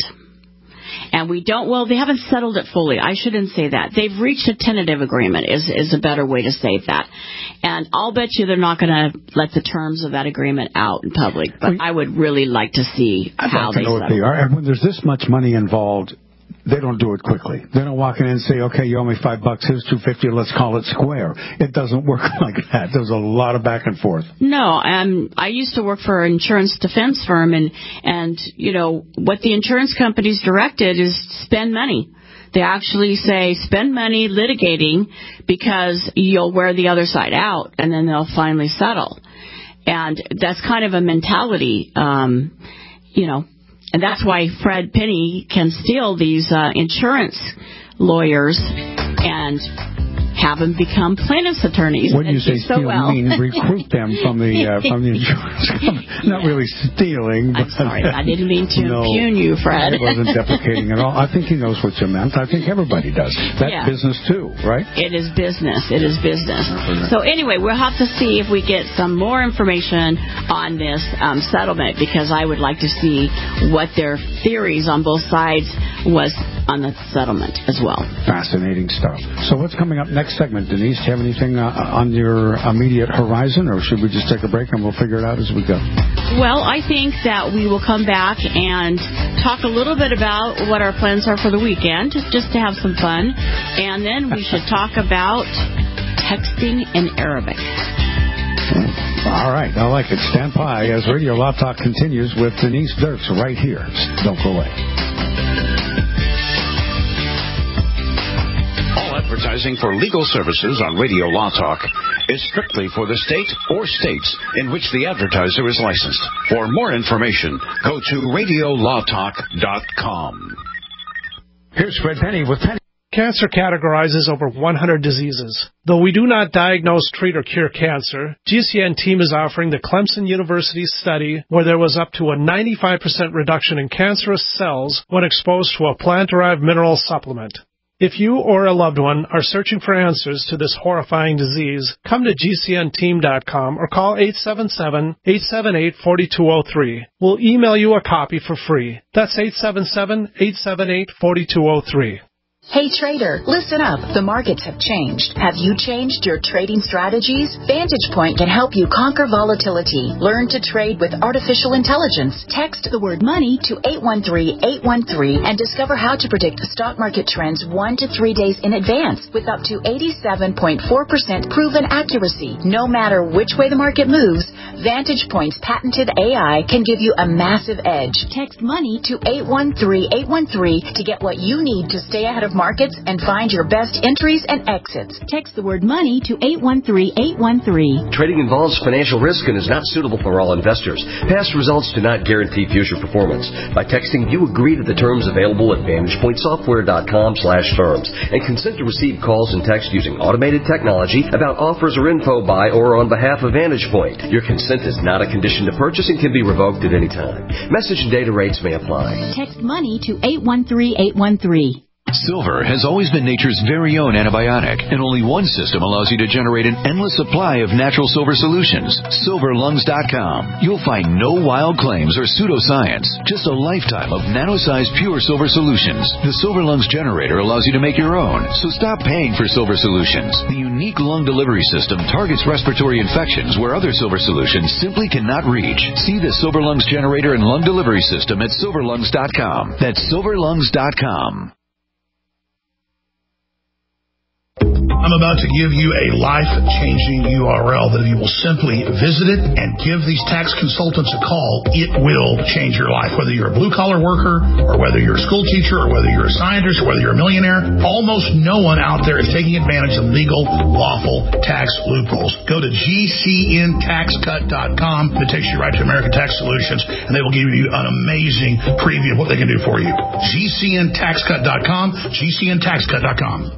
And we don't, well, they haven't settled it fully. I shouldn't say that. They've reached a tentative agreement is, is a better way to say that. And I'll bet you they're not going to let the terms of that agreement out in public. But I would really like to see
I'd
how
like to
they
know
settle
what they are. And when there's this much money involved, they don't do it quickly. They don't walk in and say, okay, you owe me five bucks, here's two fifty, let's call it square. It doesn't work like that. There's a lot of back and forth.
No, um, I used to work for an insurance defense firm, and, and, you know, what the insurance companies directed is spend money. They actually say spend money litigating because you'll wear the other side out, and then they'll finally settle. And that's kind of a mentality, um, you know. And that's why Fred Penny can steal these uh, insurance lawyers and have them become plaintiff's attorneys.
When you say
so
steal,
well.
you mean recruit them from the uh, from the insurance company. Not really stealing.
I'm
but
sorry, I didn't mean to
no,
impugn you, Fred.
I wasn't deprecating at all. I think he knows what you meant. I think everybody does. That's
yeah.
business too, right?
It is business. It is business. So anyway, we'll have to see if we get some more information on this um, settlement, because I would like to see what their theories on both sides was on the settlement as well.
Fascinating stuff. So what's coming up next segment, Denise? Do you have anything uh, on your immediate horizon, or should we just take a break and we'll figure it out as we go?
Well, I think that we will come back and talk a little bit about what our plans are for the weekend, just to have some fun. And then we should talk about texting in Arabic.
All right, I like it. Stand by as Radio Law Talk continues with Denise Dirks right here. Don't go away.
All advertising for legal services on Radio Law Talk is strictly for the state or states in which the advertiser is licensed. For more information, go to radio law talk dot com.
Here's Fred Penny with Penny.
Cancer categorizes over one hundred diseases. Though we do not diagnose, treat, or cure cancer, G C N team is offering the Clemson University study where there was up to a ninety-five percent reduction in cancerous cells when exposed to a plant-derived mineral supplement. If you or a loved one are searching for answers to this horrifying disease, come to G C N team dot com or call eight seven seven, eight seven eight, four two zero three. We'll email you a copy for free. That's eight seven seven, eight seven eight, four two zero three.
Hey trader, listen up. The markets have changed. Have you changed your trading strategies? Vantage Point can help you conquer volatility. Learn to trade with artificial intelligence. Text the word money to eight one three, eight one three and discover how to predict stock market trends one to three days in advance with up to eighty-seven point four percent proven accuracy. No matter which way the market moves, Vantage Point's patented A I can give you a massive edge. Text money to eight one three, eight one three to get what you need to stay ahead of markets and find your best entries and exits. Text the word money to eight one three, eight one three.
Trading involves financial risk and is not suitable for all investors. Past results do not guarantee future performance. By texting, you agree to the terms available at vantage point software dot com slash terms and consent to receive calls and text using automated technology about offers or info by or on behalf of Vantage Point. Your consent is not a condition to purchase and can be revoked at any time. Message and data rates may apply.
Text money to eight one three, eight one three.
Silver has always been nature's very own antibiotic, and only one system allows you to generate an endless supply of natural silver solutions. silver lungs dot com. You'll find no wild claims or pseudoscience, just a lifetime of nano-sized pure silver solutions. The Silver Lungs generator allows you to make your own, so stop paying for silver solutions. The unique lung delivery system targets respiratory infections where other silver solutions simply cannot reach. See the Silver Lungs generator and lung delivery system at silver lungs dot com. That's silver lungs dot com.
I'm about to give you a life-changing U R L that if you will simply visit it and give these tax consultants a call, it will change your life. Whether you're a blue-collar worker or whether you're a school teacher or whether you're a scientist or whether you're a millionaire, almost no one out there is taking advantage of legal, lawful tax loopholes. Go to G C N tax cut dot com. It takes you right to American Tax Solutions, and they will give you an amazing preview of what they can do for you. G C N tax cut dot com, G C N tax cut dot com.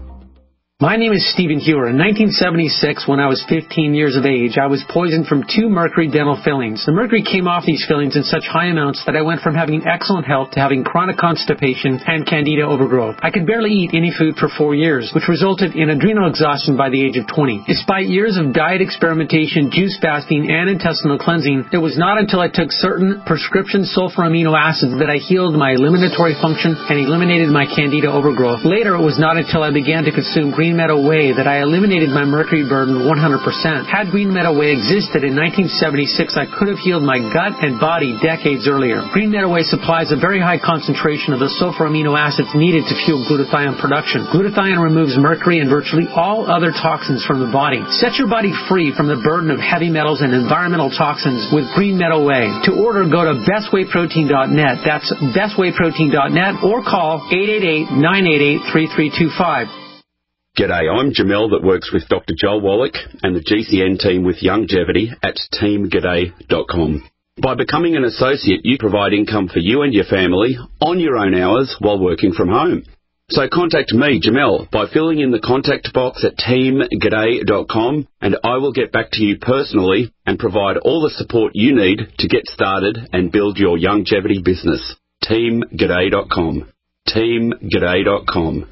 My name is Stephen Hewer. In nineteen seventy-six, when I was fifteen years of age, I was poisoned from two mercury dental fillings. The mercury came off these fillings in such high amounts that I went from having excellent health to having chronic constipation and candida overgrowth. I could barely eat any food for four years, which resulted in adrenal exhaustion by the age of twenty. Despite years of diet experimentation, juice fasting, and intestinal cleansing, it was not until I took certain prescription sulfur amino acids that I healed my eliminatory function and eliminated my candida overgrowth. Later, it was not until I began to consume green Green Meadow Whey that I eliminated my mercury burden one hundred percent. Had Green Meadow Whey existed in nineteen seventy-six, I could have healed my gut and body decades earlier. Green Meadow Whey supplies a very high concentration of the sulfur amino acids needed to fuel glutathione production. Glutathione removes mercury and virtually all other toxins from the body. Set your body free from the burden of heavy metals and environmental toxins with Green Meadow Whey. To order, go to best way protein dot net. That's best way protein dot net or call eight eight eight, nine eight eight, three three two five.
G'day, I'm Jamel that works with Doctor Joel Wallach and the G C N team with Longevity at team g'day dot com. By becoming an associate, you provide income for you and your family on your own hours while working from home. So contact me, Jamel, by filling in the contact box at team g'day dot com, and I will get back to you personally and provide all the support you need to get started and build your longevity business. team g'day dot com. team g'day dot com.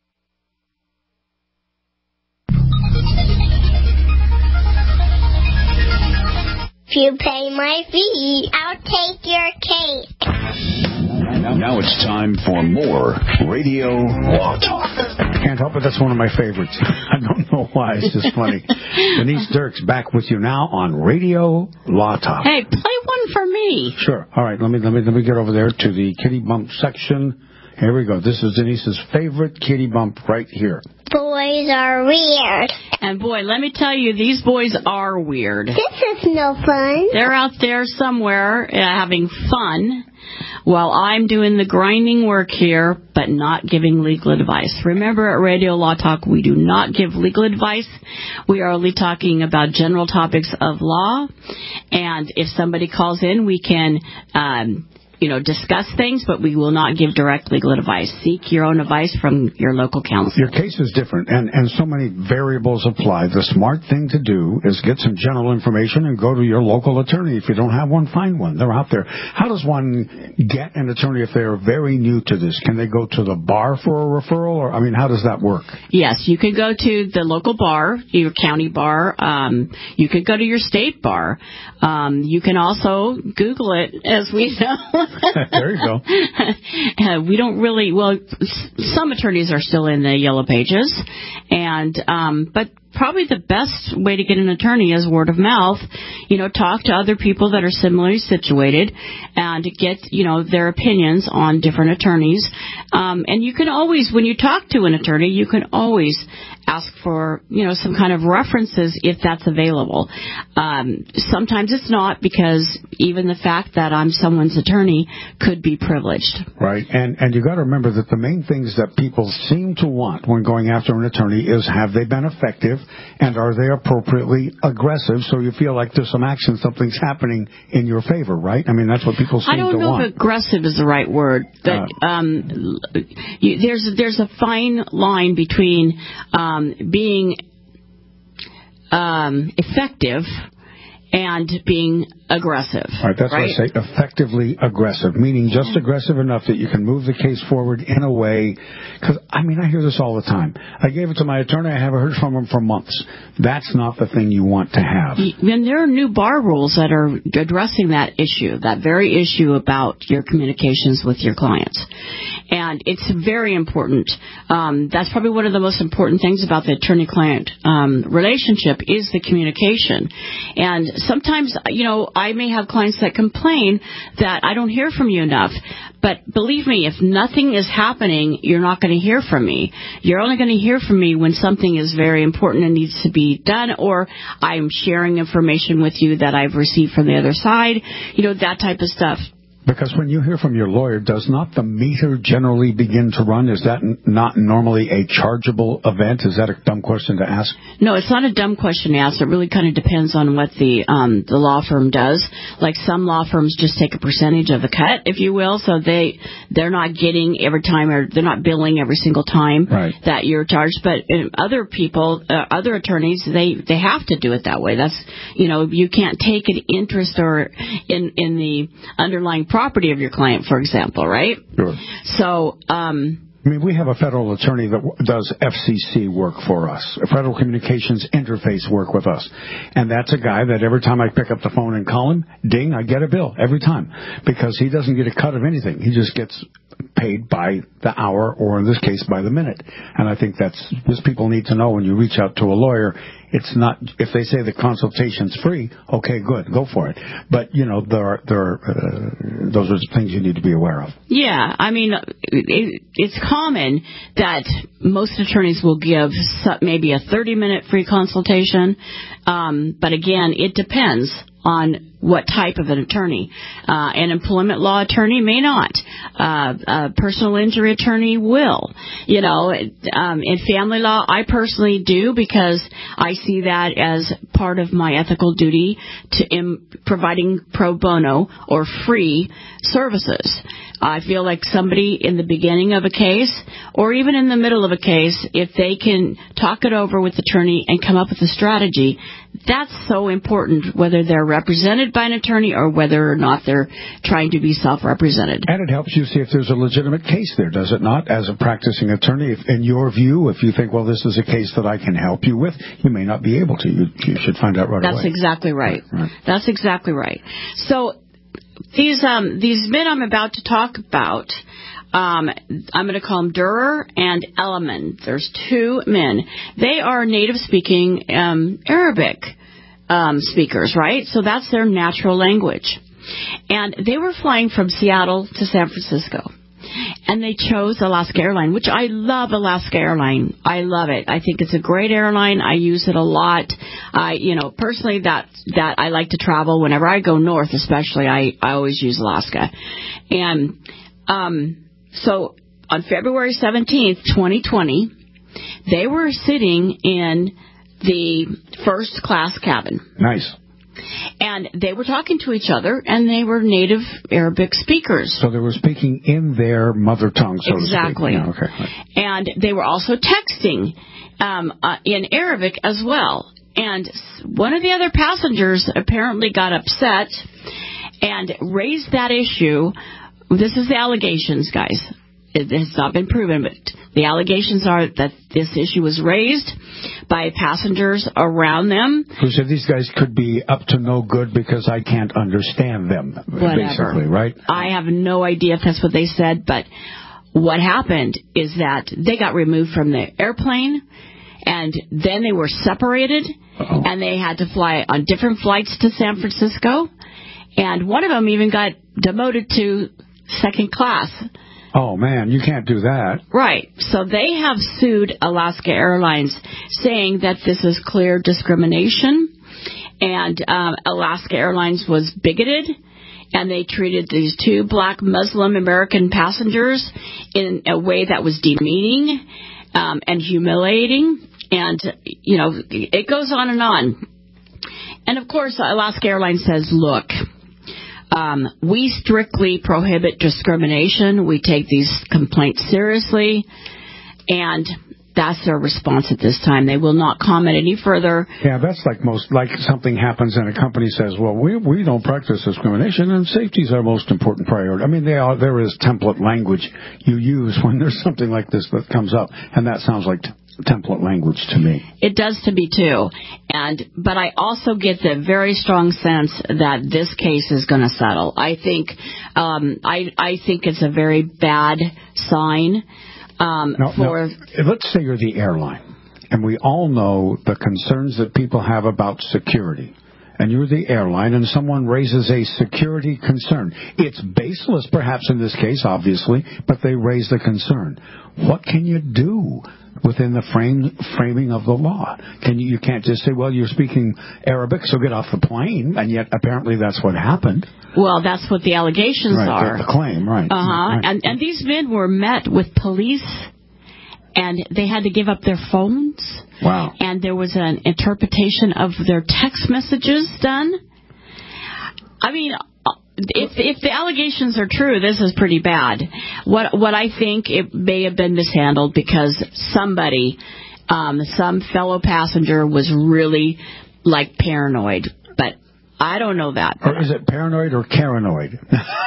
If you pay my fee, I'll take your cake.
Now, now it's time for more Radio Law Talk.
Can't help it, that's one of my favorites. I don't know why, it's just funny. Denise Dirks back with you now on Radio Law Talk.
Hey, play one for me.
Sure. All right, let me let me let me get over there to the kitty bump section. Here we go. This is Denise's favorite kitty bump right here.
Boys are weird.
And boy, let me tell you, these boys are weird.
This is no fun.
They're out there somewhere uh, having fun while I'm doing the grinding work here, but not giving legal advice. Remember, at Radio Law Talk, we do not give legal advice. We are only talking about general topics of law. And if somebody calls in, we can... Um, you know, discuss things, but we will not give direct legal advice. Seek your own advice from your local counselor.
Your case is different, and, and so many variables apply. The smart thing to do is get some general information and go to your local attorney. If you don't have one, find one. They're out there. How does one get an attorney if they're very new to this? Can they go to the bar for a referral? Or, I mean, how does that work?
Yes, you can go to the local bar, your county bar. Um, you could go to your state bar. Um, you can also Google it, as we know.
There you go.
uh, we don't really, well, some attorneys are still in the yellow pages, and um, but probably the best way to get an attorney is word of mouth. You know, talk to other people that are similarly situated and get, you know, their opinions on different attorneys. Um, and you can always, when you talk to an attorney, you can always ask for, you know, some kind of references if that's available. Um, sometimes it's not, because even the fact that I'm someone's attorney could be privileged.
Right. And and you got to remember that the main things that people seem to want when going after an attorney is, have they been effective and are they appropriately aggressive, so you feel like there's some action, something's happening in your favor, right? I mean, that's what people seem to want.
I don't know if aggressive is the right word, but uh, um, you, there's there's a fine line between um, being um, effective and being aggressive.
All right, that's
right?
what I say, effectively aggressive, meaning just aggressive enough that you can move the case forward in a way, because, I mean, I hear this all the time. I gave it to my attorney, I haven't heard from him for months. That's not the thing you want to have.
And there are new bar rules that are addressing that issue, that very issue about your communications with your clients. And it's very important. Um, that's probably one of the most important things about the attorney-client um, relationship is the communication. And sometimes, you know, I may have clients that complain that I don't hear from you enough. But believe me, if nothing is happening, you're not going to hear from me. You're only going to hear from me when something is very important and needs to be done, or I'm sharing information with you that I've received from the other side, you know, that type of stuff.
Because when you hear from your lawyer, does not the meter generally begin to run? Is that n- not normally a chargeable event? Is that a dumb question to ask?
No, it's not a dumb question to ask. It really kind of depends on what the um, the law firm does. Like some law firms just take a percentage of the cut, if you will, so they they're not getting every time, or they're not billing every single time
right.
that you're charged. But other people, uh, other attorneys, they they have to do it that way. That's, you know, you can't take an interest or in in the underlying property of your client, for example, right?
Sure.
So, um,
I mean, we have a federal attorney that w- does F C C work for us, Federal Communications Interface work with us. And that's a guy that every time I pick up the phone and call him, ding, I get a bill every time. Because he doesn't get a cut of anything. He just gets paid by the hour, or in this case, by the minute. And I think that's, just people need to know when you reach out to a lawyer, it's not, if they say the consultation's free, okay, good, go for it. But, you know, there are, there are, uh, those are things you need to be aware of.
Yeah, I mean, it, it's common that most attorneys will give maybe a thirty-minute free consultation. Um, but again, it depends on what type of an attorney. Uh, an employment law attorney may not. Uh, a personal injury attorney will. You know, um, in family law, I personally do, because I see that as part of my ethical duty to im- providing pro bono or free services. I feel like somebody in the beginning of a case, or even in the middle of a case, if they can talk it over with the attorney and come up with a strategy, that's so important, whether they're represented by an attorney or whether or not they're trying to be self-represented.
And it helps you see if there's a legitimate case there, does it not? As a practicing attorney, if, in your view, if you think, well, this is a case that I can help you with, you may not be able to. You, you should find out right
That's
away.
That's exactly right.
Right, right.
That's exactly right. So these um, these men I'm about to talk about, um, I'm going to call them Durer and Elliman. There's two men. They are native-speaking um, Arabic um, speakers, right? So that's their natural language. And they were flying from Seattle to San Francisco. And they chose Alaska Airlines, which I love Alaska Airlines. I love it. I think it's a great airline. I use it a lot. I, you know, personally, that that I like to travel. Whenever I go north, especially, I, I always use Alaska. And um, so on February seventeenth, twenty twenty, they were sitting in the first class cabin.
Nice.
And they were talking to each other, and they were native Arabic speakers.
So they were speaking in their mother tongue, so
exactly.
to speak. Yeah, okay.
And they were also texting um, uh, in Arabic as well. And one of the other passengers apparently got upset and raised that issue. This is the allegations, guys. It has not been proven, but the allegations are that this issue was raised by passengers around them.
Who said these guys could be up to no good because I can't understand them,
Whatever.
basically, right?
I have no idea if that's what they said, but what happened is that they got removed from the airplane, and then they were separated, Uh-oh. and they had to fly on different flights to San Francisco, and one of them even got demoted to second class.
Oh, man, you can't do that.
Right. So they have sued Alaska Airlines, saying that this is clear discrimination, and um, Alaska Airlines was bigoted, and they treated these two black Muslim American passengers in a way that was demeaning um, and humiliating, and, you know, it goes on and on. And, of course, Alaska Airlines says, look, Um, we strictly prohibit discrimination. We take these complaints seriously. And that's their response at this time. They will not comment any further.
Yeah, that's like most, like something happens and a company says, well, we we don't practice discrimination and safety is our most important priority. I mean, they are, there is template language you use when there's something like this that comes up, and that sounds like t- template language to me.
It does to me too. And but I also get the very strong sense that this case is going to settle. I think um, I I think it's a very bad sign. Um,
now,
for
now, let's say you're the airline, and we all know the concerns that people have about security. And you're the airline, and someone raises a security concern. It's baseless, perhaps, in this case, obviously, but they raise the concern. What can you do within the frame framing of the law? Can you, you can't just say, well, you're speaking Arabic, so get off the plane, and yet apparently that's what happened.
Well, that's what the allegations
right,
are.
The, the claim, right.
Uh-huh.
Right.
And, and these men were met with police, and they had to give up their phones.
Wow.
And there was an interpretation of their text messages done. I mean, if if the allegations are true, this is pretty bad. What what I think it may have been mishandled because somebody, um, some fellow passenger was really like paranoid. But I don't know that.
Or is it paranoid or Karenoid?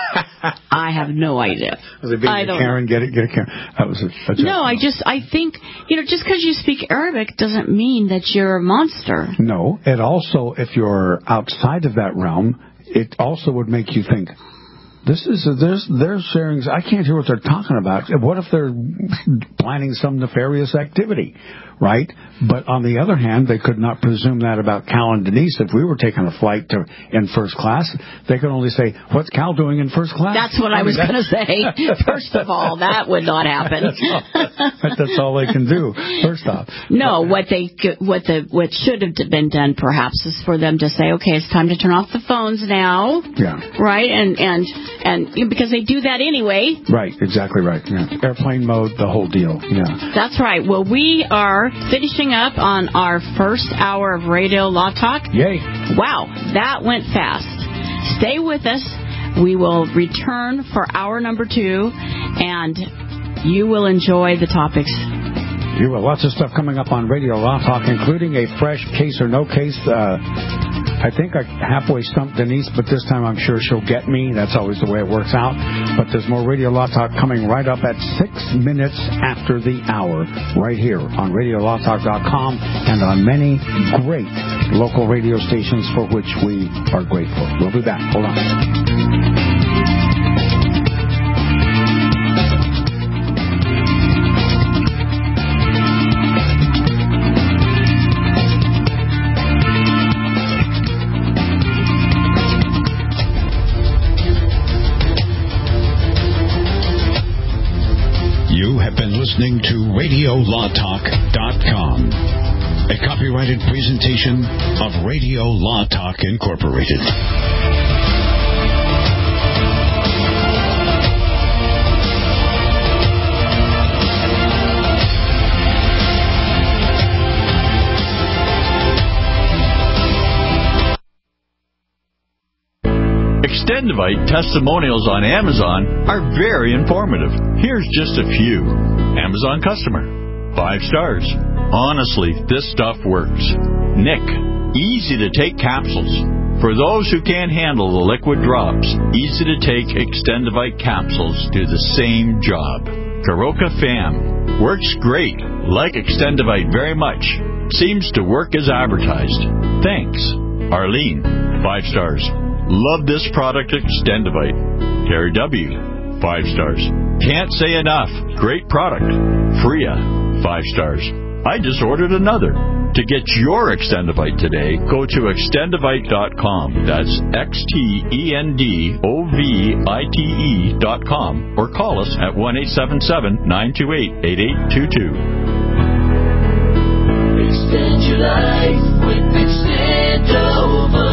I have no idea.
Was it being
I
a
don't
Karen? Get it? Get a Karen? That was a, a joke.
No, I just, I think, you know, just because you speak Arabic doesn't mean that you're a monster.
No, it also, if you're outside of that realm, it also would make you think, this is, a, there's, they're sharing, I can't hear what they're talking about. What if they're planning some nefarious activity, right? But on the other hand, they could not presume that about Cal and Denise. If we were taking a flight to in first class, they could only say, what's Cal doing in first class?
That's what I, I was going to say. First of all, that would not happen.
That's all, that's all they can do, first off.
No, what they what the what should have been done perhaps is for them to say, okay, it's time to turn off the phones now.
Yeah.
Right? And, and, and because they do that anyway.
Right, exactly right. Yeah. Airplane mode, the whole deal. Yeah.
That's right. Well, we are finishing up on our first hour of Radio Law Talk.
Yay.
Wow, that went fast. Stay with us. We will return for hour number two, and you will enjoy the topics.
You will. Lots of stuff coming up on Radio Law Talk, including a fresh case or no case. Uh, I think I halfway stumped Denise, but this time I'm sure she'll get me. That's always the way it works out. But there's more Radio Law Talk coming right up at six minutes after the hour, right here on radio law talk dot com and on many great local radio stations for which we are grateful. We'll be back. Hold on.
Listening to radio law talk dot com, a copyrighted presentation of Radio Law Talk Incorporated.
Extendivite testimonials on Amazon are very informative. Here's just a few. Amazon customer. Five stars. Honestly, this stuff works. Nick. Easy to take capsules. For those who can't handle the liquid drops, easy to take Extendivite capsules do the same job. Karoka Fam. Works great. Like Extendivite very much. Seems to work as advertised. Thanks. Arlene. Five stars. Love this product, Extendivite. Terry W. Five stars. Can't say enough. Great product. Freya. Five stars. I just ordered another. To get your Extendivite today, go to extendivite dot com. That's X T E N D O V I T E dot com. Or call us at one eight seven seven, nine two eight, eight eight two two.
Extend your life with Extendovite.